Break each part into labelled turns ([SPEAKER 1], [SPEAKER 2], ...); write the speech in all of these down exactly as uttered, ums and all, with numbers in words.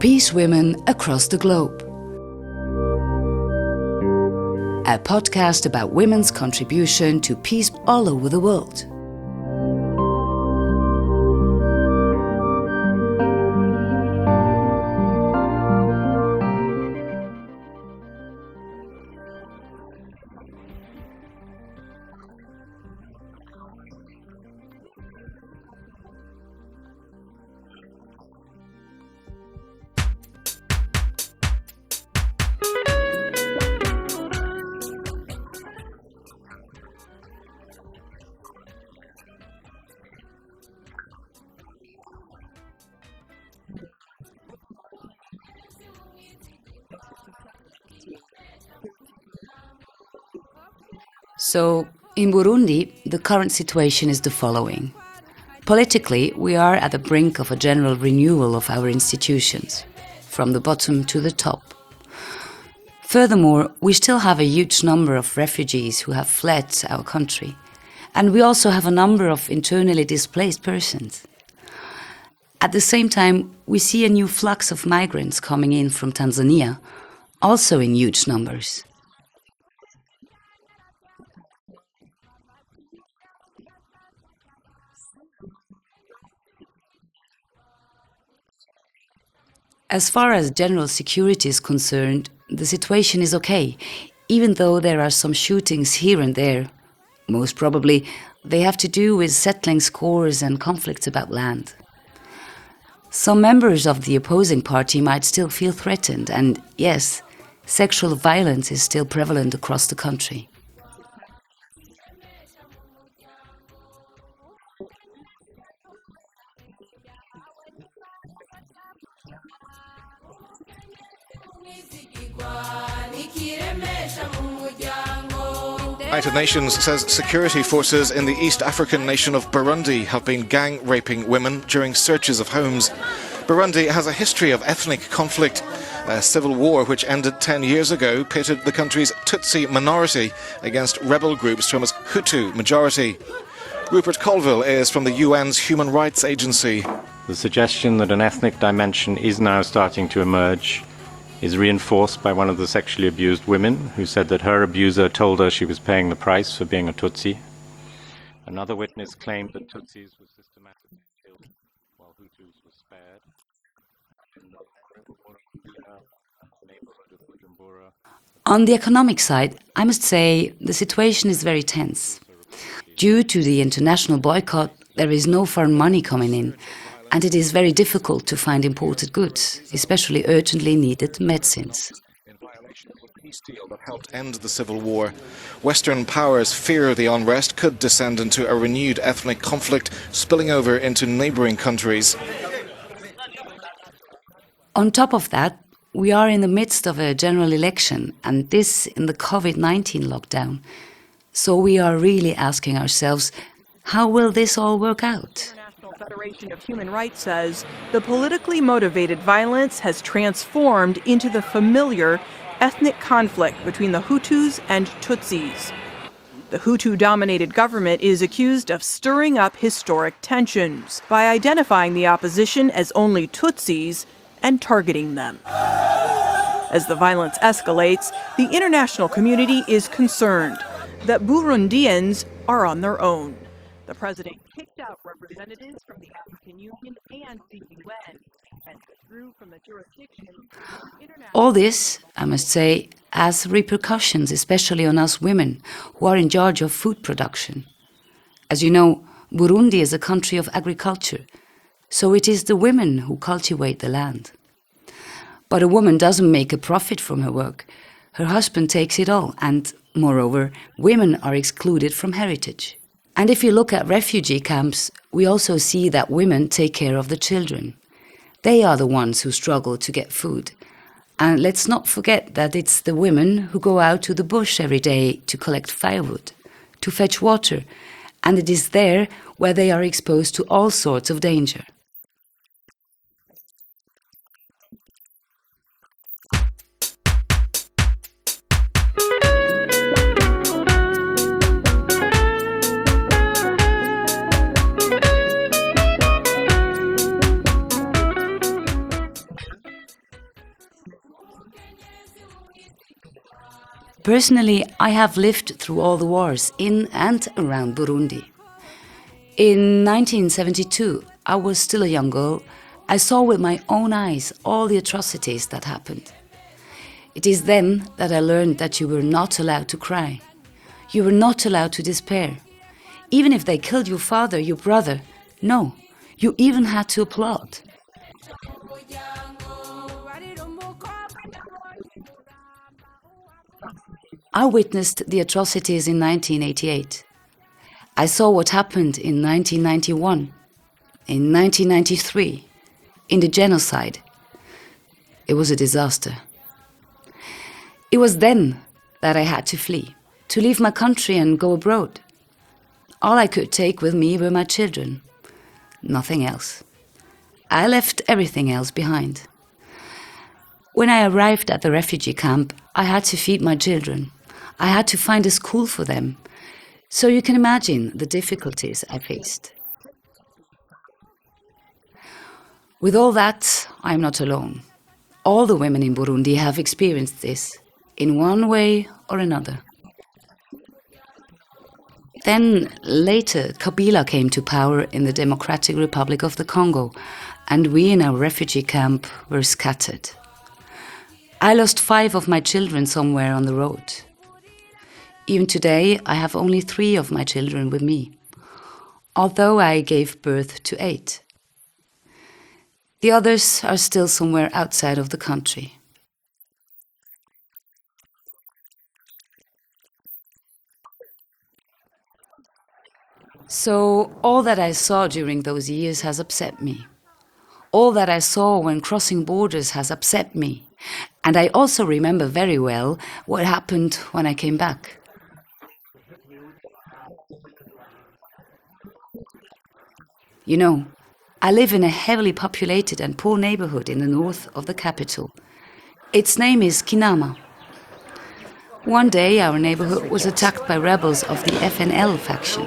[SPEAKER 1] Peace Women Across the Globe. A podcast about women's contribution to peace all over the world. So, in Burundi, the current situation is the following. Politically, we are at the brink of a general renewal of our institutions, from the bottom to the top. Furthermore, we still have a huge number of refugees who have fled our country, and we also have a number of internally displaced persons. At the same time, we see a new flux of migrants coming in from Tanzania, also in huge numbers. As far as general security is concerned, the situation is okay, even though there are some shootings here and there. Most probably, they have to do with settling scores and conflicts about land. Some members of the opposing party might still feel threatened, and yes, sexual violence is still prevalent across the country.
[SPEAKER 2] United Nations says security forces in the East African nation of Burundi have been gang-raping women during searches of homes. Burundi has a history of ethnic conflict. A civil war which ended ten years ago pitted the country's Tutsi minority against rebel groups from its Hutu majority. Rupert Colville is from the U N's Human Rights Agency.
[SPEAKER 3] The suggestion that an ethnic dimension is now starting to emerge is reinforced by one of the sexually abused women who said that her abuser told her she was paying the price for being a Tutsi. Another witness claimed that Tutsis were systematically killed while Hutus were spared.
[SPEAKER 1] On the economic side, I must say the situation is very tense. Due to the international boycott, there is no foreign money coming in, and it is very difficult to find imported goods, especially urgently needed medicines.
[SPEAKER 2] In violation of the peace deal that helped end the civil war, Western powers fear the unrest could descend into a renewed ethnic conflict, spilling over into neighbouring countries.
[SPEAKER 1] On top of that, we are in the midst of a general election, and this in the COVID nineteen lockdown. So we are really asking ourselves, how will this all work out?
[SPEAKER 4] Federation of Human Rights says the politically motivated violence has transformed into the familiar ethnic conflict between the Hutus and Tutsis. The Hutu-dominated government is accused of stirring up historic tensions by identifying the opposition as only Tutsis and targeting them. As the violence escalates, the international community is concerned that Burundians are on their own. The president kicked out representatives from the African Union and the U N and withdrew from the jurisdiction.
[SPEAKER 1] All this, I must say, has repercussions, especially on us women who are in charge of food production. As you know, Burundi is a country of agriculture, so it is the women who cultivate the land. But a woman doesn't make a profit from her work. Her husband takes it all, and, moreover, women are excluded from heritage. And if you look at refugee camps, we also see that women take care of the children. They are the ones who struggle to get food. And let's not forget that it's the women who go out to the bush every day to collect firewood, to fetch water, and it is there where they are exposed to all sorts of danger. Personally, I have lived through all the wars in and around Burundi. In nineteen seventy-two, I was still a young girl. I saw with my own eyes all the atrocities that happened. It is then that I learned that you were not allowed to cry. You were not allowed to despair. Even if they killed your father, your brother, no, you even had to applaud. I witnessed the atrocities in nineteen eighty-eight. I saw what happened in nineteen ninety-one, in nineteen ninety-three, in the genocide. It was a disaster. It was then that I had to flee, to leave my country and go abroad. All I could take with me were my children. Nothing else. I left everything else behind. When I arrived at the refugee camp, I had to feed my children. I had to find a school for them. So you can imagine the difficulties I faced. With all that, I'm not alone. All the women in Burundi have experienced this, in one way or another. Then, later, Kabila came to power in the Democratic Republic of the Congo, and we in our refugee camp were scattered. I lost five of my children somewhere on the road. Even today, I have only three of my children with me, although I gave birth to eight. The others are still somewhere outside of the country. So, all that I saw during those years has upset me. All that I saw when crossing borders has upset me. And I also remember very well what happened when I came back. You know, I live in a heavily populated and poor neighborhood in the north of the capital. Its name is Kinama. One day our neighborhood was attacked by rebels of the F N L faction.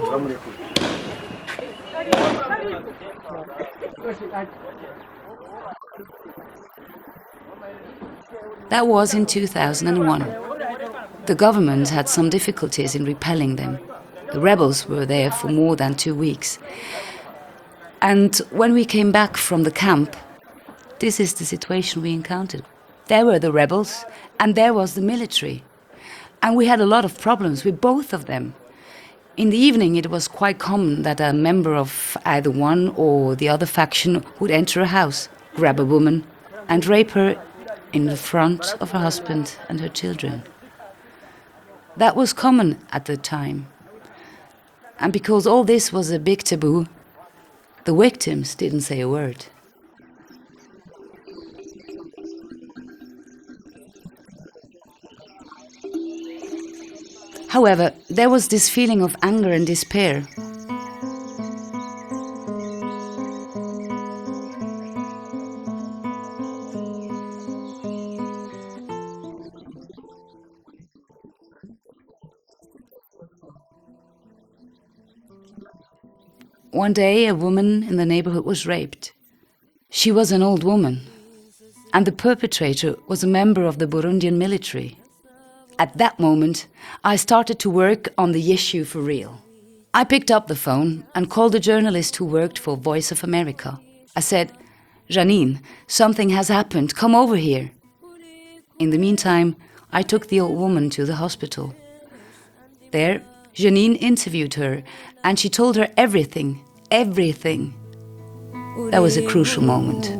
[SPEAKER 1] That was in two thousand one. The government had some difficulties in repelling them. The rebels were there for more than two weeks. And when we came back from the camp, this is the situation we encountered. There were the rebels, and there was the military. And we had a lot of problems with both of them. In the evening, it was quite common that a member of either one or the other faction would enter a house, grab a woman, and rape her in the front of her husband and her children. That was common at the time. And because all this was a big taboo, the victims didn't say a word. However, there was this feeling of anger and despair. One day, a woman in the neighborhood was raped. She was an old woman, and the perpetrator was a member of the Burundian military. At that moment, I started to work on the issue for real. I picked up the phone and called a journalist who worked for Voice of America. I said, "Janine, something has happened, come over here." In the meantime, I took the old woman to the hospital. There, Janine interviewed her, and she told her everything, everything. That was a crucial moment.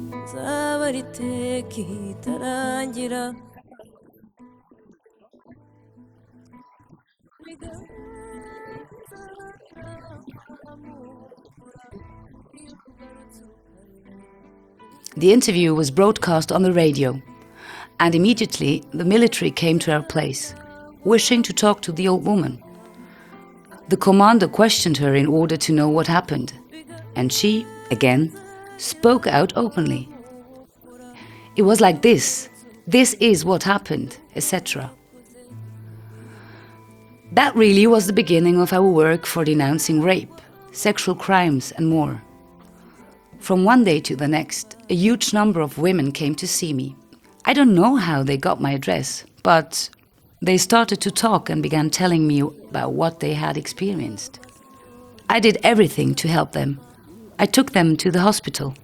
[SPEAKER 1] The interview was broadcast on the radio, and immediately the military came to our place, wishing to talk to the old woman. The commander questioned her in order to know what happened, and she, again, spoke out openly. It was like this, this is what happened, et cetera. That really was the beginning of our work for denouncing rape, sexual crimes and more. From one day to the next, a huge number of women came to see me. I don't know how they got my address, but They started to talk and began telling me about what they had experienced. I did everything to help them. I took them to the hospital.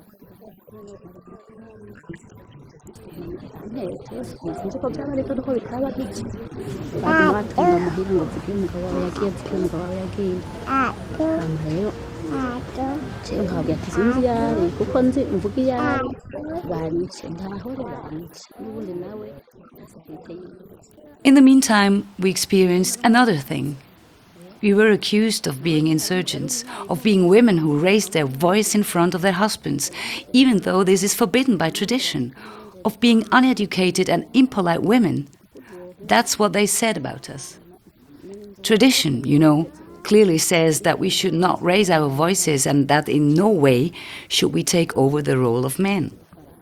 [SPEAKER 1] In the meantime, we experienced another thing. We were accused of being insurgents, of being women who raised their voice in front of their husbands, even though this is forbidden by tradition, of being uneducated and impolite women. That's what they said about us. Tradition, you know, clearly says that we should not raise our voices and that in no way should we take over the role of men.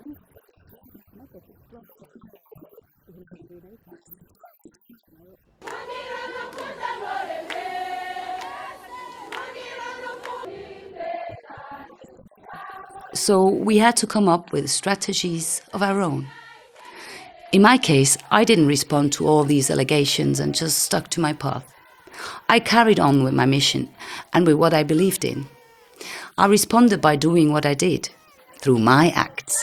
[SPEAKER 1] So we had to come up with strategies of our own. In my case, I didn't respond to all these allegations and just stuck to my path. I carried on with my mission and with what I believed in. I responded by doing what I did, through my acts.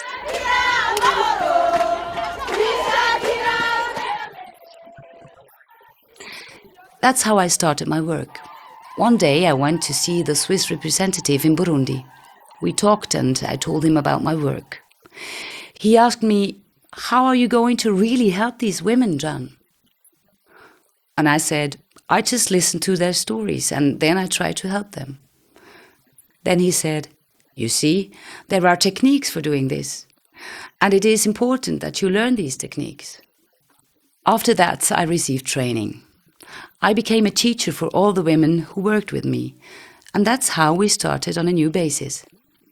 [SPEAKER 1] That's how I started my work. One day I went to see the Swiss representative in Burundi. We talked and I told him about my work. He asked me, "How are you going to really help these women, Jan?" And I said, "I just listen to their stories and then I try to help them." Then he said, "You see, there are techniques for doing this. And it is important that you learn these techniques." After that, I received training. I became a teacher for all the women who worked with me. And that's how we started on a new basis.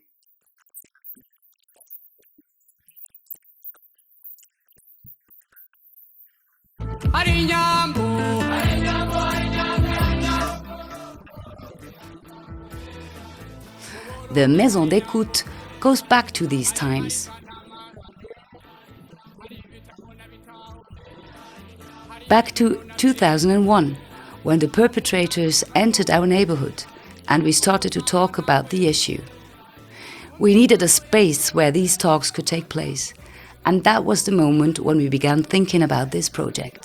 [SPEAKER 1] The Maison d'Écoute goes back to these times. Back to two thousand one, when the perpetrators entered our neighborhood and we started to talk about the issue. We needed a space where these talks could take place, and that was the moment when we began thinking about this project.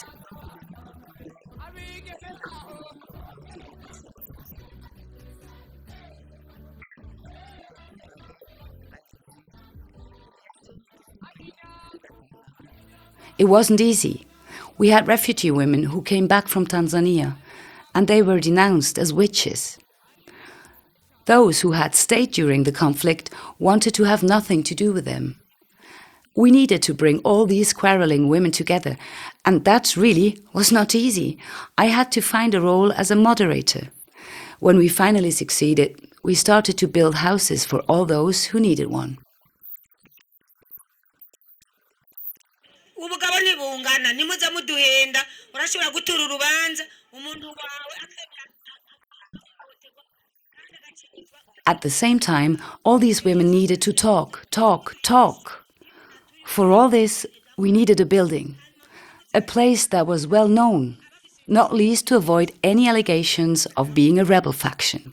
[SPEAKER 1] It wasn't easy. We had refugee women who came back from Tanzania, and they were denounced as witches. Those who had stayed during the conflict wanted to have nothing to do with them. We needed to bring all these quarreling women together, and that really was not easy. I had to find a role as a moderator. When we finally succeeded, we started to build houses for all those who needed one.
[SPEAKER 5] ubugabo ntibungana nimuze muduhenda urashobora gutura urubanza umuntu wawe.
[SPEAKER 1] At the same time, all these women needed to talk, talk, talk. For all this, we needed a building, a place that was well known, not least to avoid any allegations of being a rebel faction.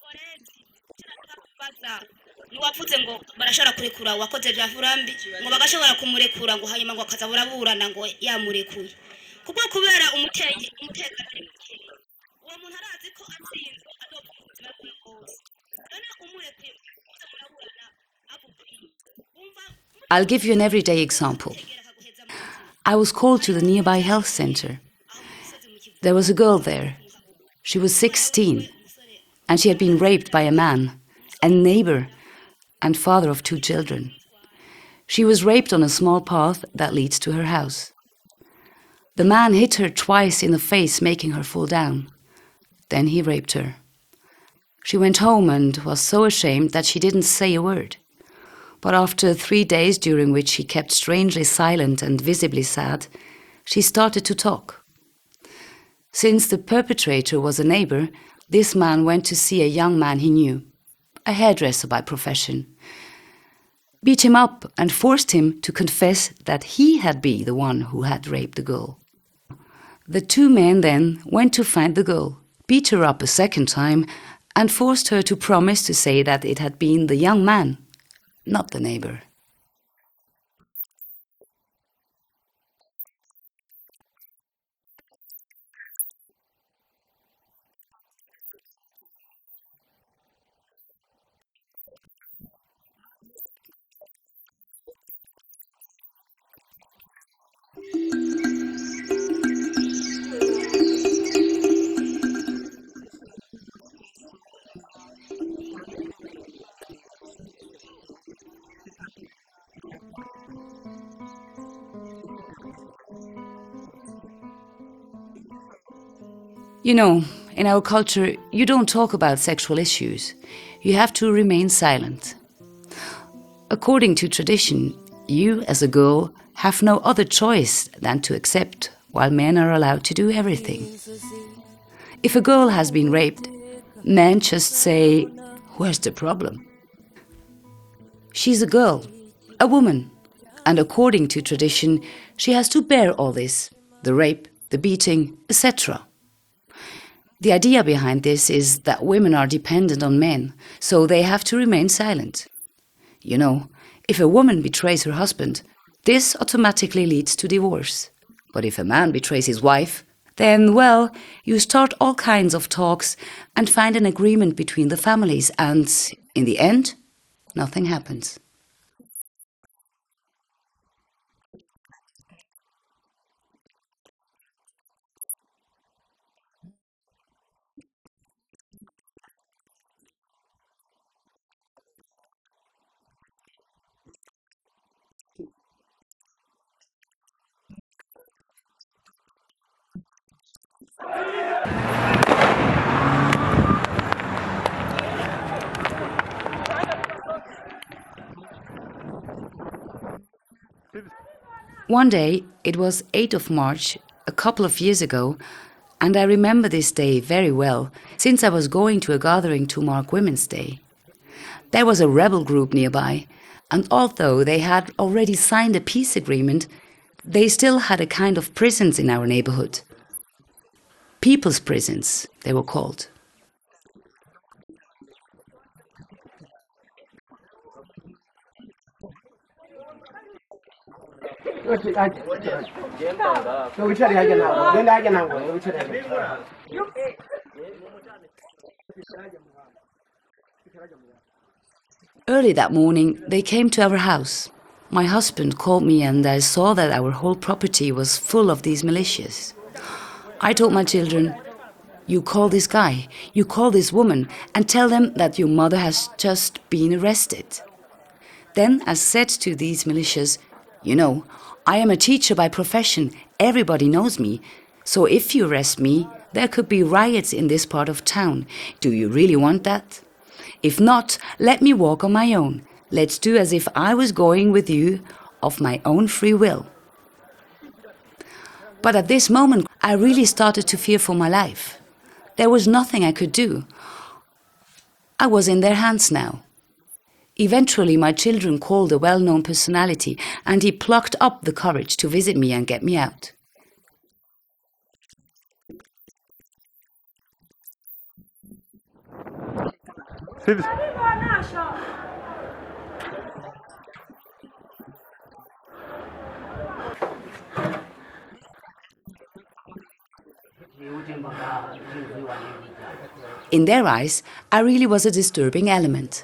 [SPEAKER 5] Wavuze ngo barashobora kurekura wakoze bya furambi ngo bagashobora kumurekura ngo hanyuma ngo akazabura burana ngo yamurekuye kuko kubera umutege umutekano ari muke uwo muntu arazi ko atsinzwe adokubuzima bwose none umurekuye muraburana avuga umva.
[SPEAKER 1] I'll give you an everyday example. I was called to the nearby health center. There was a girl there. She was sixteen, and she had been raped by a man, a neighbor, and father of two children. She was raped on a small path that leads to her house. The man hit her twice in the face, making her fall down. Then he raped her. She went home and was so ashamed that she didn't say a word. But after three days during which she kept strangely silent and visibly sad, she started to talk. Since the perpetrator was a neighbor, this man went to see a young man he knew, a hairdresser by profession, beat him up and forced him to confess that he had been the one who had raped the girl. The two men then went to find the girl, beat her up a second time, and forced her to promise to say that it had been the young man, not the neighbor. You know, in our culture, you don't talk about sexual issues. You have to remain silent. According to tradition, you, as a girl, have no other choice than to accept, while men are allowed to do everything. If a girl has been raped, men just say, "Where's the problem?" She's a girl, a woman, and according to tradition, she has to bear all this, the rape, the beating, et cetera. The idea behind this is that women are dependent on men, so they have to remain silent. You know, if a woman betrays her husband, this automatically leads to divorce. But if a man betrays his wife, then, well, you start all kinds of talks and find an agreement between the families, and in the end, nothing happens. One day, it was eighth of March, a couple of years ago, and I remember this day very well, since I was going to a gathering to mark Women's Day. There was a rebel group nearby, and although they had already signed a peace agreement, they still had a kind of prisons in our neighborhood. People's prisons, they were called. Early that morning, they came to our house. My husband called me and I saw that our whole property was full of these militias. I told my children, "You call this guy, you call this woman, and tell them that your mother has just been arrested." Then I said to these militias, "You know, I am a teacher by profession, everybody knows me, so if you arrest me, there could be riots in this part of town. Do you really want that? If not, let me walk on my own. Let's do as if I was going with you of my own free will." But at this moment, I really started to fear for my life. There was nothing I could do. I was in their hands now. Eventually, my children called a well-known personality, and he plucked up the courage to visit me and get me out. In their eyes, I really was a disturbing element.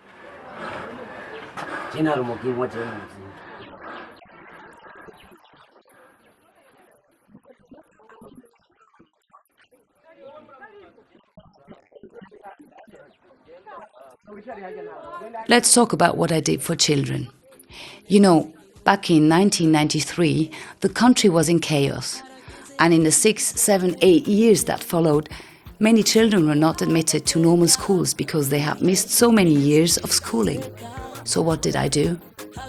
[SPEAKER 1] Let's talk about what I did for children. You know, back in nineteen ninety-three, the country was in chaos. And in the six, seven, eight years that followed, many children were not admitted to normal schools because they had missed so many years of schooling. So what did I do?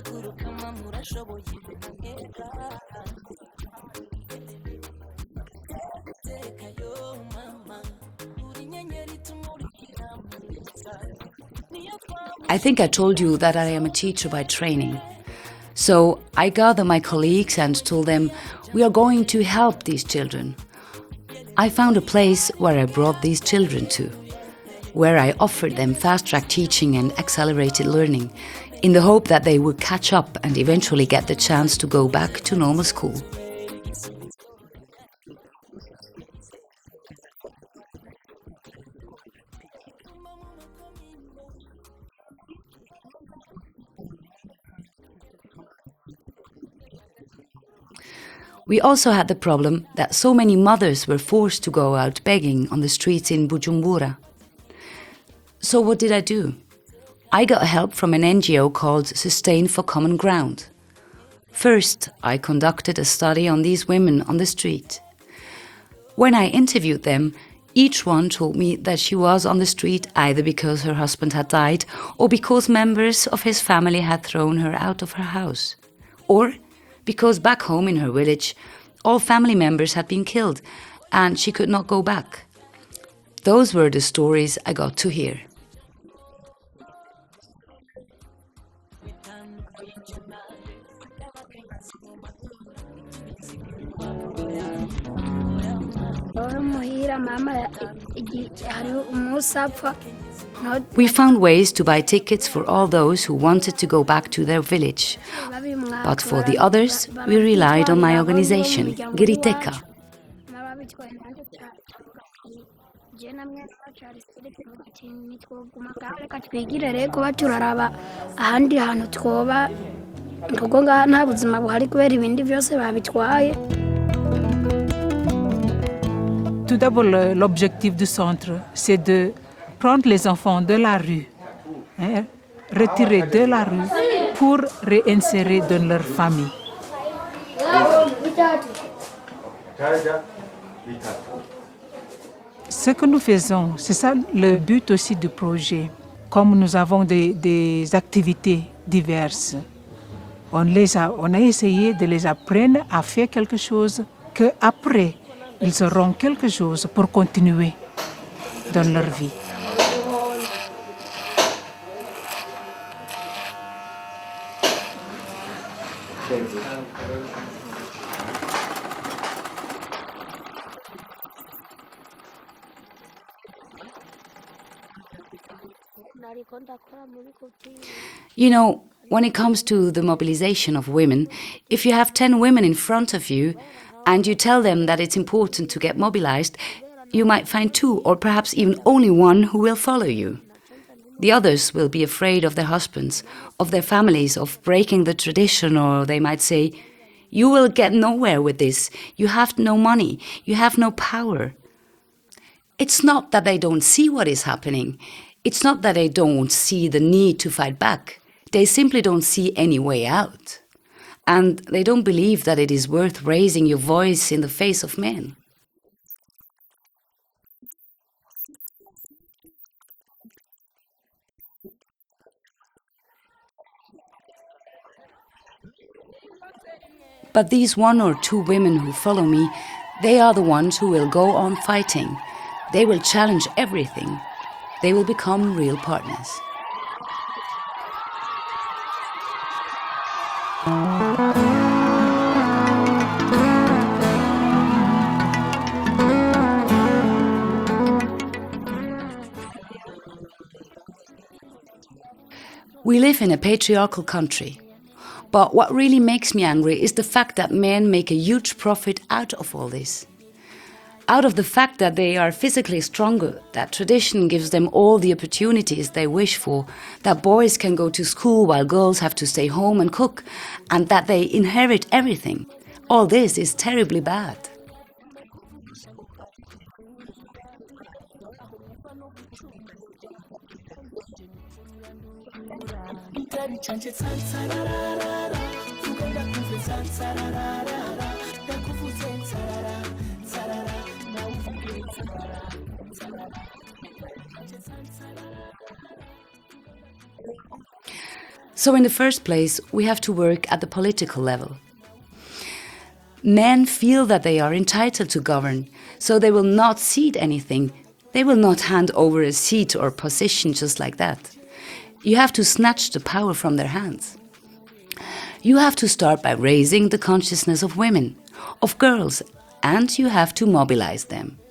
[SPEAKER 1] I think I told you that I am a teacher by training. So I gathered my colleagues and told them, we are going to help these children. I found a place where I brought these children to, where I offered them fast-track teaching and accelerated learning, in the hope that they would catch up and eventually get the chance to go back to normal school. We also had the problem that so many mothers were forced to go out begging on the streets in Bujumbura. So what did I do? I got help from an N G O called Sustain for Common Ground. First, I conducted a study on these women on the street. When I interviewed them, each one told me that she was on the street either because her husband had died or because members of his family had thrown her out of her house, or because back home in her village, all family members had been killed and she could not go back. Those were the stories I got to hear. We found ways to buy tickets for all those who wanted to go back to their village. But for the others, we relied on my organization, Giriteka.
[SPEAKER 6] Tout d'abord, l'objectif du centre, c'est de prendre les enfants de la rue, hein, retirer de la rue pour réinsérer dans leur famille. Ce que nous faisons, c'est ça le but aussi du projet. Comme nous avons des, des activités diverses, on, les a, on a essayé de les apprendre à faire quelque chose qu'après, ils auront quelque chose pour continuer dans leur vie.
[SPEAKER 1] You know, when it comes to the mobilization of women, if you have ten women in front of you and you tell them that it's important to get mobilized, you might find two or perhaps even only one who will follow you. The others will be afraid of their husbands, of their families, of breaking the tradition, or they might say, "You will get nowhere with this. You have no money. You have no power." It's not that they don't see what is happening. It's not that they don't see the need to fight back. They simply don't see any way out. And they don't believe that it is worth raising your voice in the face of men. But these one or two women who follow me, they are the ones who will go on fighting. They will challenge everything. They will become real partners. We live in a patriarchal country. But what really makes me angry is the fact that men make a huge profit out of all this. Out of the fact that they are physically stronger, that tradition gives them all the opportunities they wish for, that boys can go to school while girls have to stay home and cook, and that they inherit everything. All this is terribly bad. So in the first place, we have to work at the political level. Men feel that they are entitled to govern, so they will not cede anything. They will not hand over a seat or position just like that. You have to snatch the power from their hands. You have to start by raising the consciousness of women, of girls, and you have to mobilize them.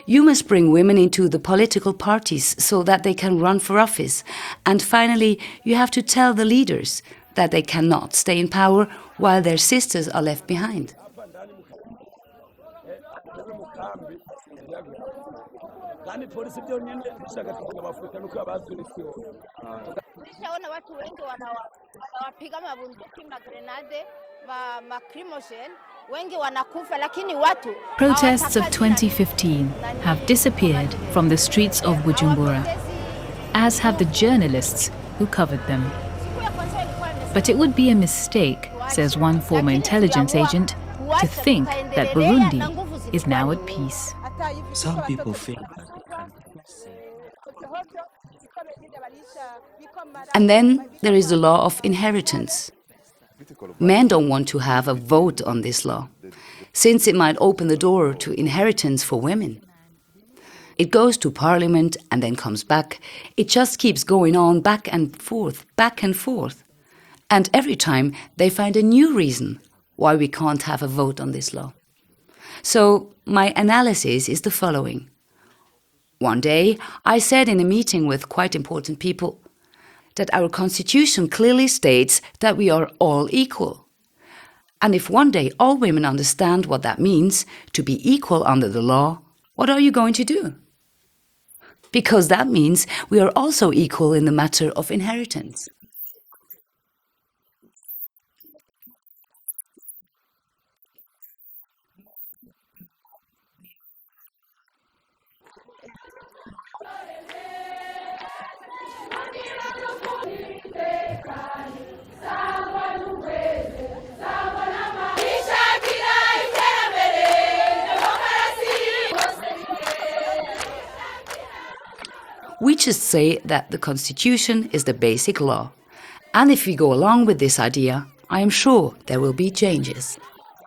[SPEAKER 1] You must bring women into the political parties so that they can run for office. And finally, you have to tell the leaders that they cannot stay in power while their sisters are left behind.
[SPEAKER 7] Protests of twenty fifteen have disappeared from the streets of Bujumbura, as have the journalists who covered them. But it would be a mistake, says one former intelligence agent, to think that Burundi is now at peace.
[SPEAKER 8] Some people think that.
[SPEAKER 1] And then there is the law of inheritance. Men don't want to have a vote on this law, since it might open the door to inheritance for women. It goes to parliament and then comes back. It just keeps going on back and forth, back and forth. And every time they find a new reason why we can't have a vote on this law. So my analysis is the following. One day I said in a meeting with quite important people that our constitution clearly states that we are all equal. And if one day all women understand what that means, to be equal under the law, what are you going to do? Because that means we are also equal in the matter of inheritance. We just say that the Constitution is the basic law. And if we go along with this idea, I am sure there will be changes.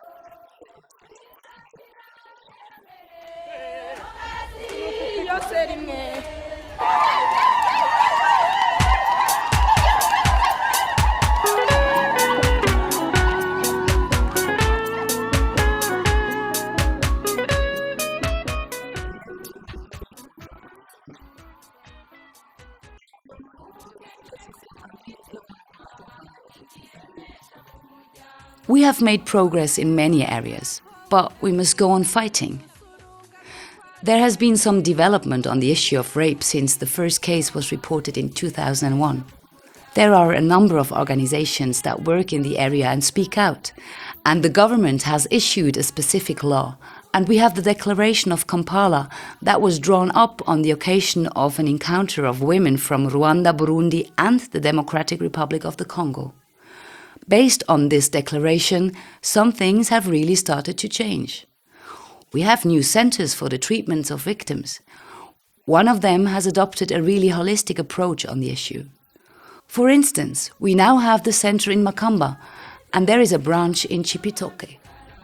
[SPEAKER 1] We have made progress in many areas, but we must go on fighting. There has been some development on the issue of rape since the first case was reported in two thousand one. There are a number of organizations that work in the area and speak out, and the government has issued a specific law, and we have the Declaration of Kampala that was drawn up on the occasion of an encounter of women from Rwanda, Burundi and the Democratic Republic of the Congo. Based on this declaration, some things have really started to change. We have new centers for the treatment of victims. One of them has adopted a really holistic approach on the issue. For instance, we now have the center in Makamba, and there is a branch in Chipitoke.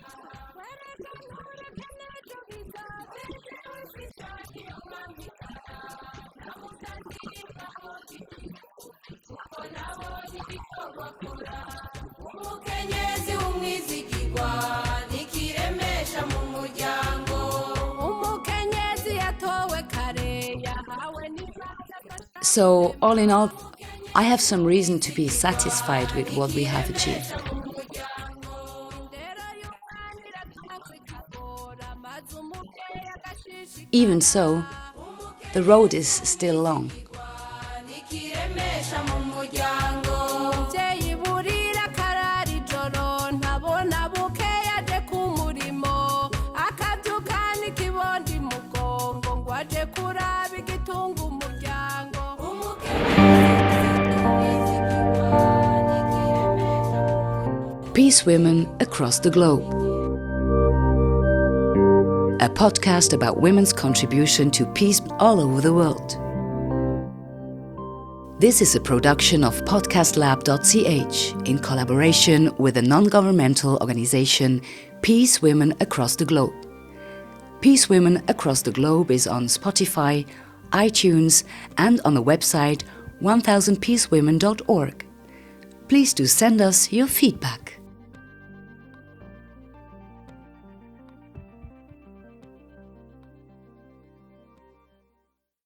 [SPEAKER 1] So, all in all, I have some reason to be satisfied with what we have achieved. Even so, the road is still long. Peace Women Across the Globe. A podcast about women's contribution to peace all over the world. This is a production of podcast lab dot c h in collaboration with the non-governmental organization Peace Women Across the Globe. Peace Women Across the Globe is on Spotify, iTunes and on the website one thousand peace women dot org. Please do send us your feedback.